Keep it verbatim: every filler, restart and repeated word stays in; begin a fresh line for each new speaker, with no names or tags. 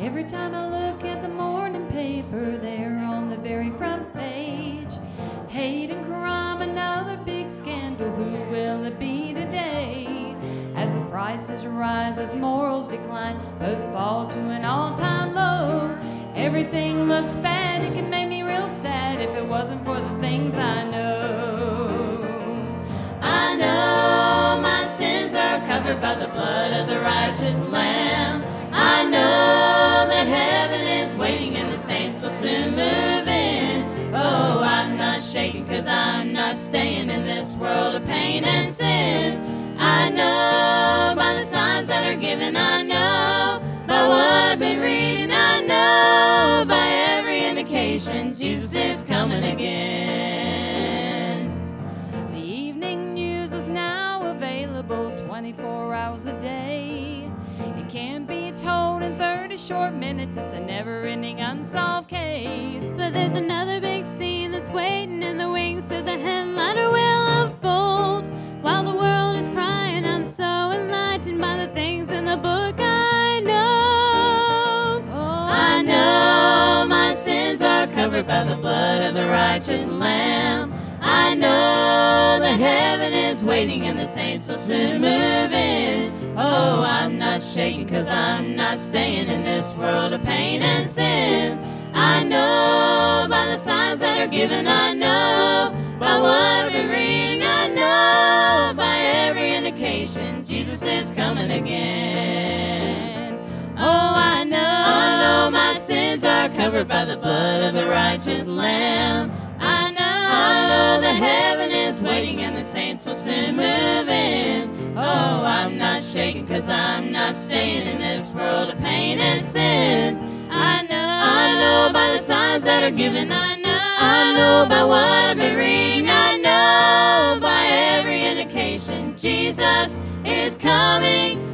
Every time I look at the morning paper, they're on the very front page. Hate and crime, another big scandal. Who will it be today? As the prices rise, as morals decline, both fall to an all-time low. Everything looks bad, it can make me real sad if it wasn't for the things I know. I know my sins are covered by the blood of the righteous Lamb. I know that heaven is waiting and the saints will soon move in. Oh, I'm not shaking 'cause I'm not staying in this world of pain and sin. I know by the signs that are given, I know by what I've been reading, I know by every indication Jesus is coming again. The evening news is now available twenty-four hours a day. It can be told in thirty short minutes, it's a never-ending unsolved case.
But there's another big scene that's waiting in the wings, so the headliner will unfold. While the world is crying, I'm so enlightened by the things in the book I know.
Oh,
I know my sins are covered by the blood of the righteous Lamb. I know that heaven is waiting and the saints will soon move in. Oh, I'm not shaking 'cause I'm not staying in this world of pain and sin. I know by the signs that are given, I know by what I've been reading, I know by every indication Jesus is coming again. Oh, I know, I know my sins are covered by the blood of the righteous Lamb. I know, I know that heaven is waiting and the saints will soon move in. Oh, I'm not shaking 'cause I'm not staying in this world of pain and sin. I know, I know by the signs that are given, I know, I know by what I've been reading, I know by every indication Jesus is coming